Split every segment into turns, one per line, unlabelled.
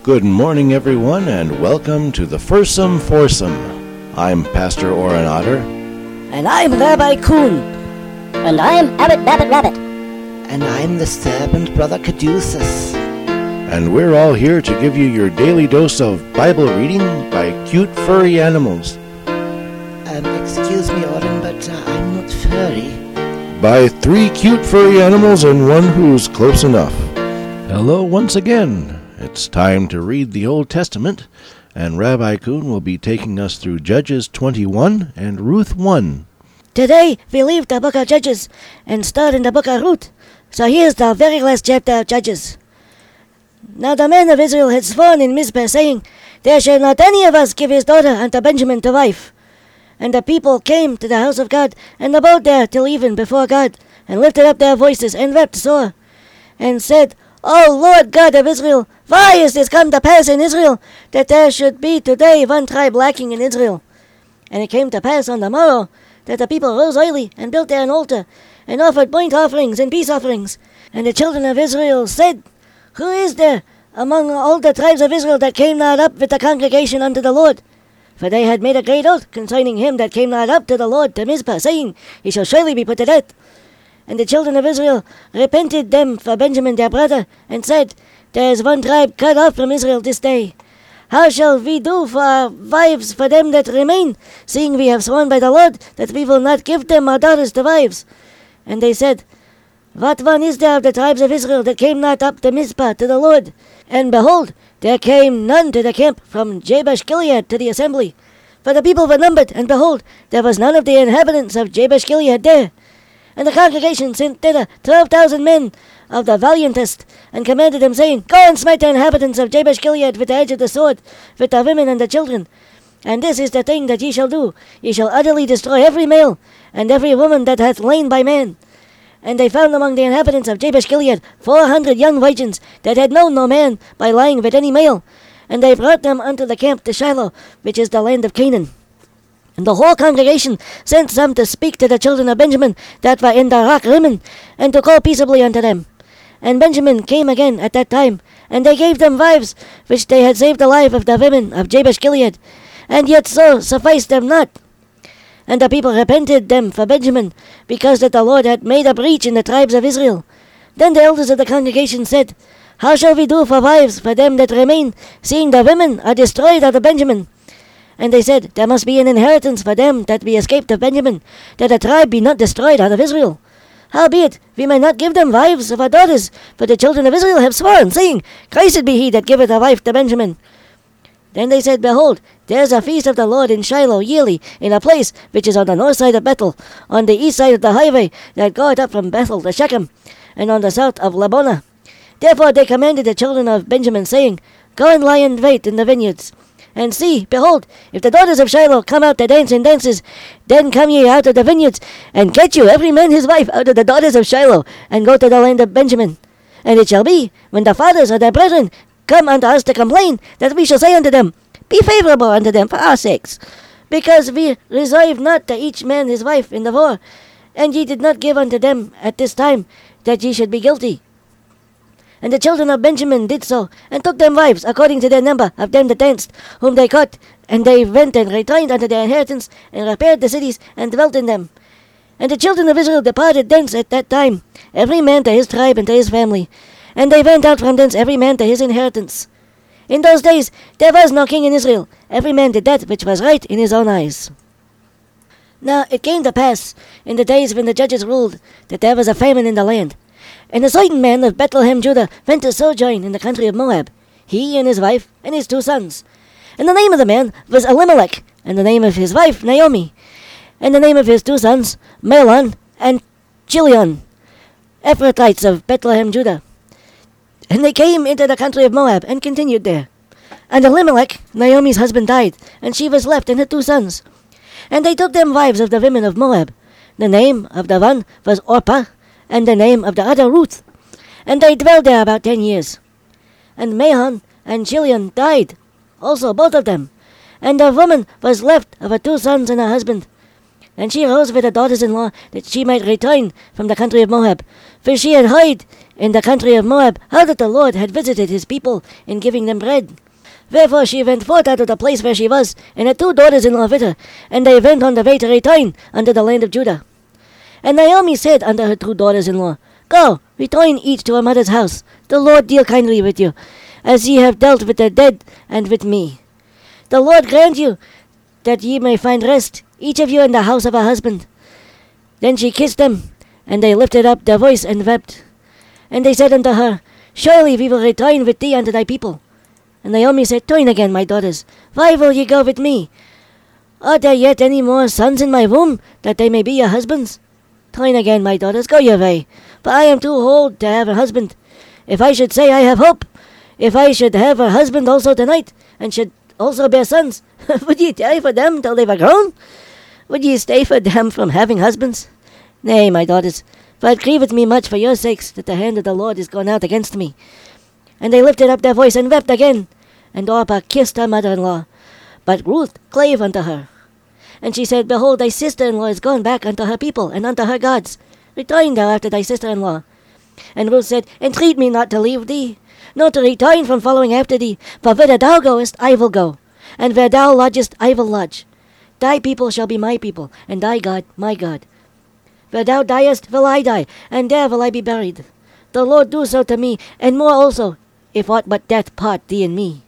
Good morning, everyone, and welcome to the Fursome Foursome. I'm Pastor Oren Otter.
And I'm Rabbi Kuhn.
And I'm Abbot Babbitt Rabbit.
And I'm the servant Brother Caduceus.
And we're all here to give you your daily dose of Bible reading by cute furry animals.
Excuse me, Oren, but I'm not furry.
By 3 cute furry animals and one who's close enough. Hello once again. It's time to read the Old Testament, and Rabbi Kuhn will be taking us through Judges 21 and Ruth 1.
Today we leave the book of Judges and start in the book of Ruth. So here's the very last chapter of Judges. Now the men of Israel had sworn in Mizpah, saying, "There shall not any of us give his daughter unto Benjamin to wife." And the people came to the house of God, and abode there till even before God, and lifted up their voices, and wept sore, and said, O Lord God of Israel, why is this come to pass in Israel, that there should be today one tribe lacking in Israel? And it came to pass on the morrow, that the people rose early, and built there an altar, and offered burnt offerings and peace offerings. And the children of Israel said, Who is there among all the tribes of Israel that came not up with the congregation unto the Lord? For they had made a great oath concerning him that came not up to the Lord to Mizpah, saying, He shall surely be put to death. And the children of Israel repented them for Benjamin their brother, and said, There is one tribe cut off from Israel this day. How shall we do for our wives for them that remain, seeing we have sworn by the Lord that we will not give them our daughters to wives? And they said, What one is there of the tribes of Israel that came not up to Mizpah to the Lord? And behold, there came none to the camp from Jabesh Gilead to the assembly. For the people were numbered, and behold, there was none of the inhabitants of Jabesh Gilead there. And the congregation sent thither 12,000 men of the valiantest, and commanded them, saying, Go and smite the inhabitants of Jabesh Gilead with the edge of the sword, with the women and the children. And this is the thing that ye shall do. Ye shall utterly destroy every male, and every woman that hath lain by man. And they found among the inhabitants of Jabesh Gilead 400 young virgins that had known no man by lying with any male. And they brought them unto the camp to Shiloh, which is the land of Canaan. And the whole congregation sent some to speak to the children of Benjamin that were in the rock Rimmon, and to call peaceably unto them. And Benjamin came again at that time, and they gave them wives, which they had saved alive of the women of Jabesh Gilead, and yet so sufficed them not. And the people repented them for Benjamin, because that the Lord had made a breach in the tribes of Israel. Then the elders of the congregation said, How shall we do for wives for them that remain, seeing the women are destroyed out of Benjamin? And they said, There must be an inheritance for them that be escaped of Benjamin, that the tribe be not destroyed out of Israel. Howbeit, we may not give them wives of our daughters, for the children of Israel have sworn, saying, Cursed be he that giveth a wife to Benjamin. Then they said, Behold, there is a feast of the Lord in Shiloh yearly, in a place which is on the north side of Bethel, on the east side of the highway that goeth up from Bethel to Shechem, and on the south of Labonah. Therefore they commanded the children of Benjamin, saying, Go and lie in wait in the vineyards. And see, behold, if the daughters of Shiloh come out to dance in dances, then come ye out of the vineyards, and get you every man his wife out of the daughters of Shiloh, and go to the land of Benjamin. And it shall be, when the fathers of their brethren come unto us to complain, that we shall say unto them, Be favorable unto them for our sakes, because we reserved not to each man his wife in the war, and ye did not give unto them at this time, that ye should be guilty. And the children of Benjamin did so, and took them wives, according to their number of them that danced, whom they caught. And they went and returned unto their inheritance, and repaired the cities, and dwelt in them. And the children of Israel departed thence at that time, every man to his tribe and to his family. And they went out from thence every man to his inheritance. In those days there was no king in Israel. Every man did that which was right in his own eyes. Now it came to pass, in the days when the judges ruled, that there was a famine in the land. And a certain man of Bethlehem, Judah, went to sojourn in the country of Moab, he and his wife and his 2 sons. And the name of the man was Elimelech, and the name of his wife Naomi, and the name of his 2 sons Mahlon and Chilion, Ephrathites of Bethlehem, Judah. And they came into the country of Moab, and continued there. And Elimelech, Naomi's husband, died, and she was left and her 2 sons. And they took them wives of the women of Moab. The name of the one was Orpah, and the name of the other Ruth. And they dwelled there about 10 years. And Mahlon and Chilion died, also both of them. And the woman was left of her 2 sons and her husband. And she arose with her daughters-in-law, that she might return from the country of Moab. For she had heard in the country of Moab how that the Lord had visited his people in giving them bread. Wherefore she went forth out of the place where she was, and her 2 daughters-in-law with her, and they went on the way to return unto the land of Judah. And Naomi said unto her 2 daughters-in-law, Go, return each to her mother's house. The Lord deal kindly with you, as ye have dealt with the dead and with me. The Lord grant you that ye may find rest, each of you in the house of her husband. Then she kissed them, and they lifted up their voice and wept. And they said unto her, Surely we will return with thee unto thy people. And Naomi said, Turn again, my daughters. Why will ye go with me? Are there yet any more sons in my womb, that they may be your husbands? Turn again, my daughters, go your way. For I am too old to have a husband. If I should say I have hope, if I should have a husband also tonight, and should also bear sons, would ye tarry for them till they were grown? Would ye stay for them from having husbands? Nay, my daughters, for it grieveth me much for your sakes that the hand of the Lord is gone out against me. And they lifted up their voice and wept again. And Orpah kissed her mother-in-law. But Ruth clave unto her. And she said, Behold, thy sister-in-law is gone back unto her people and unto her gods. Return thou after thy sister-in-law. And Ruth said, Entreat me not to leave thee, nor to return from following after thee. For whither thou goest, I will go, and where thou lodgest, I will lodge. Thy people shall be my people, and thy God my God. Where thou diest, will I die, and there will I be buried. The Lord do so to me, and more also, if aught but death part thee and me.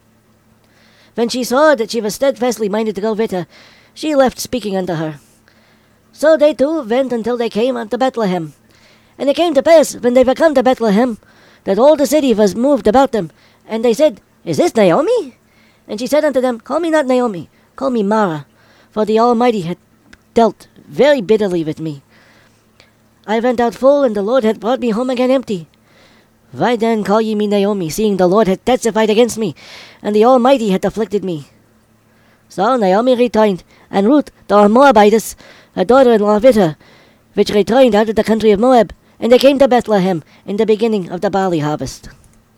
When she saw that she was steadfastly minded to go with her, she left speaking unto her. So they 2 went until they came unto Bethlehem. And it came to pass, when they were come to Bethlehem, that all the city was moved about them. And they said, Is this Naomi? And she said unto them, Call me not Naomi, call me Mara, for the Almighty hath dealt very bitterly with me. I went out full, and the Lord hath brought me home again empty. Why then call ye me Naomi, seeing the Lord hath testified against me, and the Almighty hath afflicted me? So Naomi returned, and Ruth the Moabitess, her daughter-in-law with her, which returned out of the country of Moab, and they came to Bethlehem in the beginning of the barley harvest.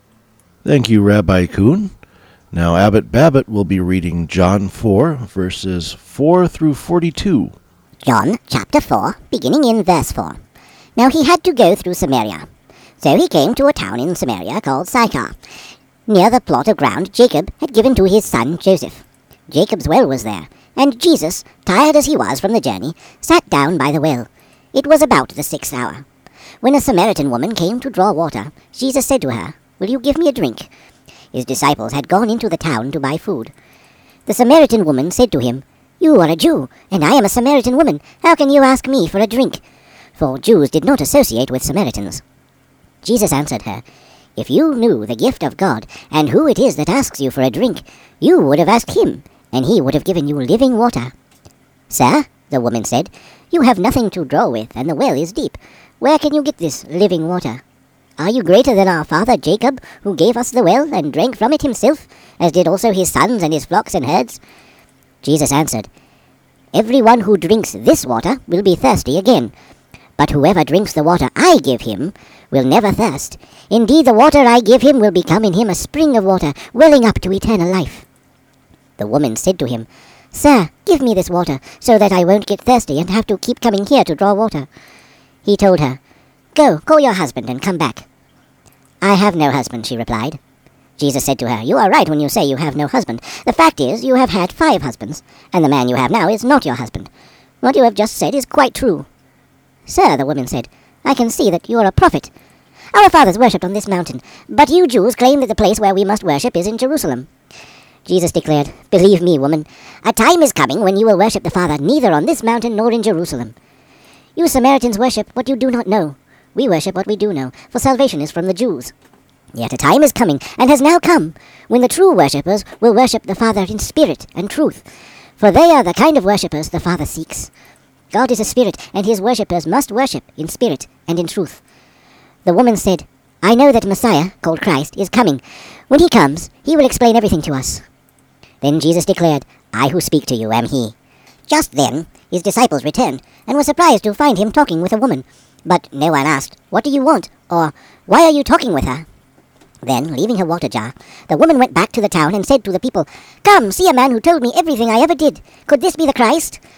Thank you, Rabbi Kuhn. Now Abbot Babbitt will be reading John 4, verses 4 through 42.
John chapter 4, beginning in verse 4. Now he had to go through Samaria. So he came to a town in Samaria called Sychar, near the plot of ground Jacob had given to his son Joseph. Jacob's well was there, and Jesus, tired as he was from the journey, sat down by the well. It was about the 6th hour. When a Samaritan woman came to draw water, Jesus said to her, Will you give me a drink? His disciples had gone into the town to buy food. The Samaritan woman said to him, You are a Jew, and I am a Samaritan woman. How can you ask me for a drink? For Jews did not associate with Samaritans. Jesus answered her, If you knew the gift of God, and who it is that asks you for a drink, you would have asked him, and he would have given you living water. Sir, the woman said, You have nothing to draw with, and the well is deep. Where can you get this living water? Are you greater than our father Jacob, who gave us the well, and drank from it himself, as did also his sons and his flocks and herds? Jesus answered, Everyone who drinks this water will be thirsty again. But whoever drinks the water I give him will never thirst. Indeed, the water I give him will become in him a spring of water, welling up to eternal life. The woman said to him, Sir, give me this water, so that I won't get thirsty and have to keep coming here to draw water. He told her, Go, call your husband and come back. I have no husband, she replied. Jesus said to her, You are right when you say you have no husband. The fact is, you have had 5 husbands, and the man you have now is not your husband. What you have just said is quite true. Sir, the woman said, I can see that you are a prophet. Our fathers worshipped on this mountain, but you Jews claim that the place where we must worship is in Jerusalem. Jesus declared, Believe me, woman, a time is coming when you will worship the Father neither on this mountain nor in Jerusalem. You Samaritans worship what you do not know. We worship what we do know, for salvation is from the Jews. Yet a time is coming, and has now come, when the true worshippers will worship the Father in spirit and truth, for they are the kind of worshippers the Father seeks. God is a spirit, and his worshippers must worship in spirit and in truth. The woman said, I know that Messiah, called Christ, is coming. When he comes, he will explain everything to us. Then Jesus declared, I who speak to you am he. Just then his disciples returned, and were surprised to find him talking with a woman. But no one asked, What do you want? Or, Why are you talking with her? Then, leaving her water jar, the woman went back to the town and said to the people, Come, see a man who told me everything I ever did. Could this be the Christ?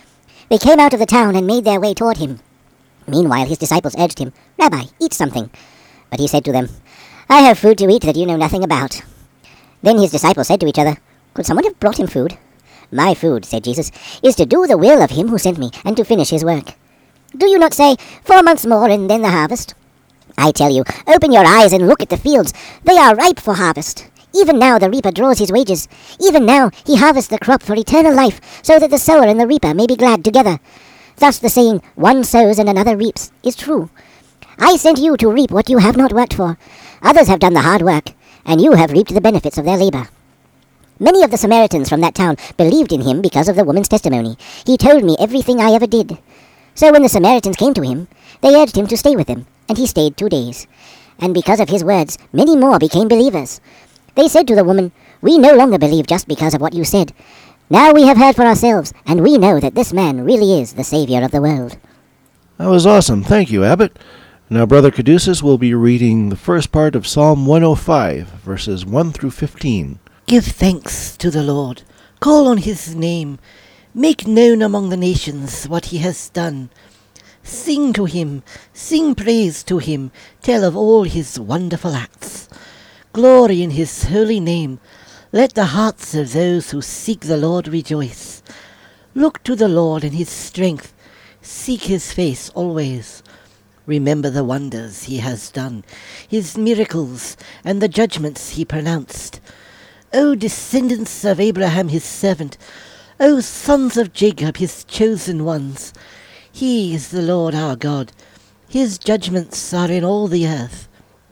They came out of the town and made their way toward him. Meanwhile his disciples urged him, "Rabbi, eat something." But he said to them, "I have food to eat that you know nothing about." Then his disciples said to each other, "Could someone have brought him food?" "My food," said Jesus, "is to do the will of him who sent me, and to finish his work. Do you not say, 4 months more and then the harvest? I tell you, open your eyes and look at the fields. They are ripe for harvest. Even now the reaper draws his wages. Even now he harvests the crop for eternal life, so that the sower and the reaper may be glad together. Thus the saying, 'One sows and another reaps,' is true. I sent you to reap what you have not worked for. Others have done the hard work, and you have reaped the benefits of their labor." Many of the Samaritans from that town believed in him because of the woman's testimony. "He told me everything I ever did." So when the Samaritans came to him, they urged him to stay with them, and he stayed 2 days. And because of his words, many more became believers. They said to the woman, "We no longer believe just because of what you said. Now we have heard for ourselves, and we know that this man really is the Savior of the world."
That was awesome. Thank you, Abbott. Now, Brother Caduceus will be reading the first part of Psalm 105, verses 1 through 15.
Give thanks to the Lord. Call on his name. Make known among the nations what he has done. Sing to him. Sing praise to him. Tell of all his wonderful acts. Glory in his holy name. Let the hearts of those who seek the Lord rejoice. Look to the Lord in his strength. Seek his face always. Remember the wonders he has done, his miracles, and the judgments he pronounced. O descendants of Abraham his servant, O sons of Jacob his chosen ones, he is the Lord our God. His judgments are in all the earth.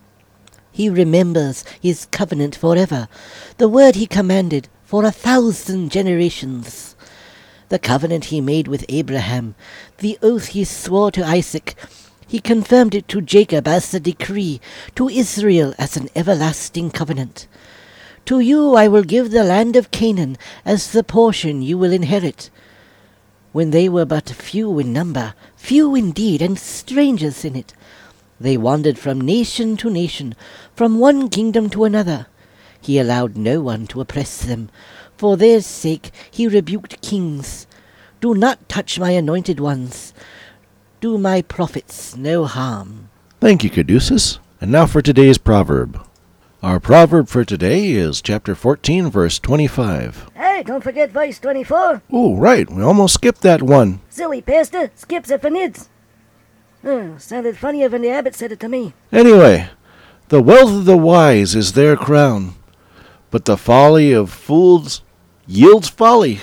He remembers his covenant forever, the word he commanded for 1,000 generations. The covenant he made with Abraham, the oath he swore to Isaac, he confirmed it to Jacob as a decree, to Israel as an everlasting covenant. To you I will give the land of Canaan as the portion you will inherit. When they were but few in number, few indeed, and strangers in it, they wandered from nation to nation, from one kingdom to another. He allowed no one to oppress them. For their sake he rebuked kings. Do not touch my anointed ones. Do my prophets no harm.
Thank you, Caduceus. And now for today's proverb. Our proverb for today is chapter 14, verse 25.
Hey, don't forget verse 24.
Oh, right. We almost skipped that one.
Silly pastor, skips it for nids. Sounded funnier when the abbot said it to me.
Anyway, the wealth of the wise is their crown, but the folly of fools yields folly.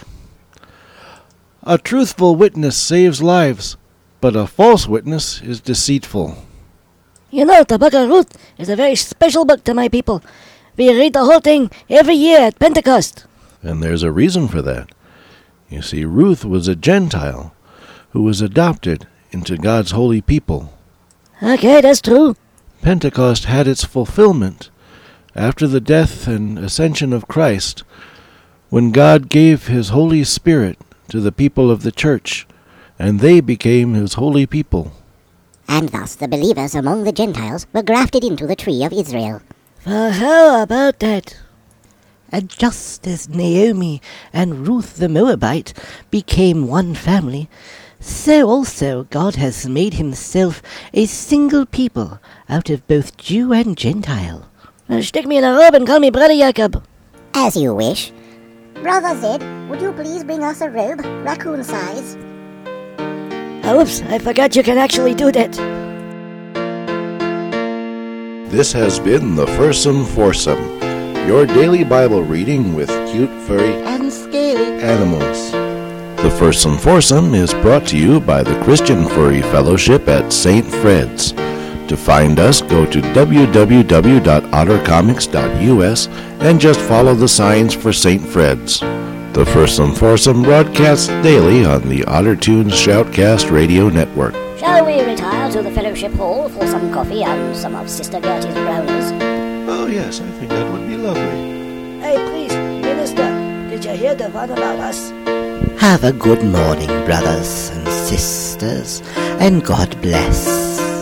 A truthful witness saves lives, but a false witness is deceitful.
You know, the book of Ruth is a very special book to my people. We read the whole thing every year at Pentecost.
And there's a reason for that. You see, Ruth was a Gentile who was adopted into God's holy people.
Okay, that's true.
Pentecost had its fulfillment after the death and ascension of Christ, when God gave his Holy Spirit to the people of the church, and they became his holy people.
And thus the believers among the Gentiles were grafted into the tree of Israel.
Well, how about that?
And just as Naomi and Ruth the Moabite became one family, so also God has made himself a single people out of both Jew and Gentile.
Stick me in a robe and call me Brother Jacob.
As you wish. Brother Zed, would you please bring us a robe, raccoon size?
Oops, I forgot you can actually do that.
This has been the Fursome Foursome, your daily Bible reading with cute, furry,
And scaly.
animals. The Fursome Foursome is brought to you by the Christian Furry Fellowship at St. Fred's. To find us, go to www.ottercomics.us and just follow the signs for St. Fred's. The Fursome Foursome broadcasts daily on the OtterTunes Shoutcast Radio Network.
Shall we retire to the fellowship hall for some coffee and some of Sister Gertie's brownies?
Oh, yes, I think that would be lovely.
Hey, please, Minister, did you hear the one about us?
Have a good morning, brothers and sisters, and God bless.